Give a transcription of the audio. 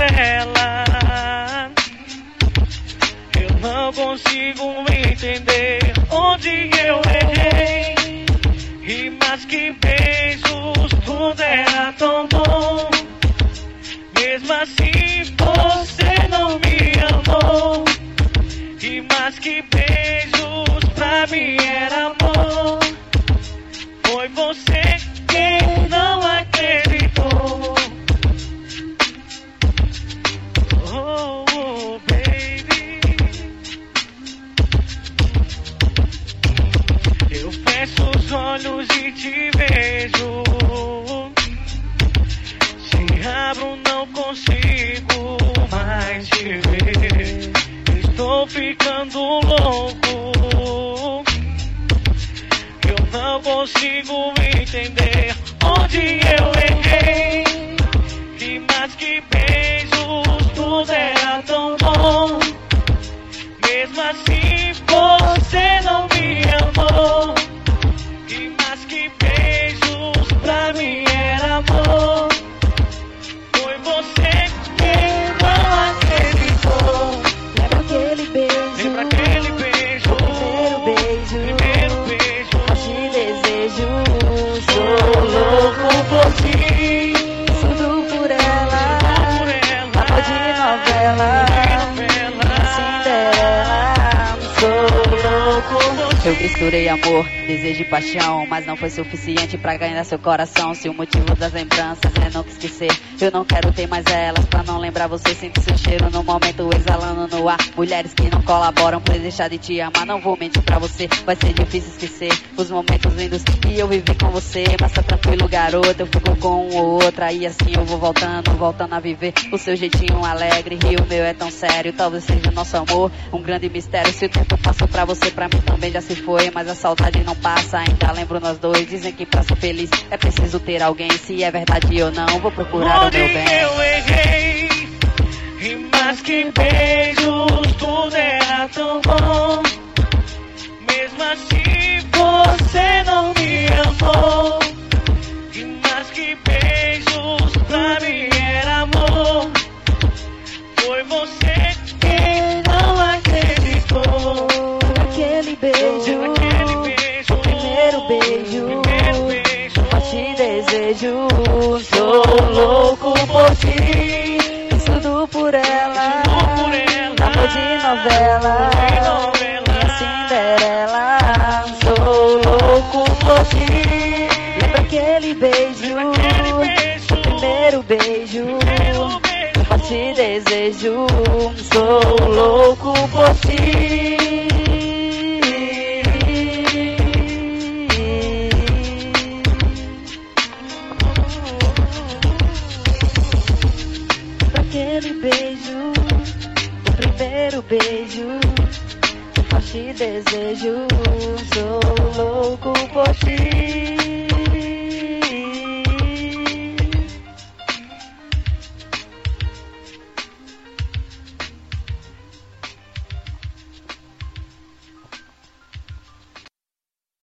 ela. Eu não consigo entender onde eu errei. E mais que beijos, tudo era tão bom. Mesmo assim você não me amou. E mais que beijos, pra mim era amor. Foi você quem não acreditou. Oh, oh, baby. Eu fecho os olhos e te vejo. Se abro não consigo mais te ver. Estou ficando louco. Eu não consigo entender onde eu errei. E mais que beijos, tudo era tão bom. Mesmo assim você não me amou. E mais que beijos, pra mim era amor. Foi você quem não acreditou. Lembra aquele beijo? Lembra aquele beijo? Primeiro beijo. Primeiro beijo. Eu te desejo. Sou louco por ti. Tudo por ela. Por ela. Amor de novela. Cinderela. Sou louco. Eu misturei amor, desejo e paixão, mas não foi suficiente pra ganhar seu coração. Se o motivo das lembranças é nunca esquecer, eu não quero ter mais elas. Pra não lembrar você, sinto seu cheiro no momento exalando no ar. Mulheres que não colaboram pra deixar de te amar. Não vou mentir pra você, vai ser difícil esquecer os momentos lindos que eu vivi com você. Mas tá tranquilo, garoto, eu fico com um ou outra. E assim eu vou voltando a viver o seu jeitinho alegre. E o meu é tão sério, talvez seja o nosso amor um grande mistério. Se o tempo passou pra você, pra mim também já se foi. Mas a saudade não passa, ainda lembro nós dois. Dizem que pra ser feliz é preciso ter alguém. Se é verdade ou não, vou procurar onde o meu bem. eu errei. E mais que beijos, tudo era tão bom. Mesmo assim você não me amou. E mais que beijos, pra mim era amor. Foi você quem não acreditou. Aquele beijo, Aquele beijo. primeiro beijo. Primeiro beijo. Eu te desejo. Sou louco por ti. Fiz tudo por ela. Por ela. Amor de novela. Minha Cinderela. Sou louco por ti. Lembra aquele beijo? O primeiro beijo. Eu te desejo. Sou louco por ti. Aquele beijo, o primeiro beijo, eu te desejo, sou louco por ti.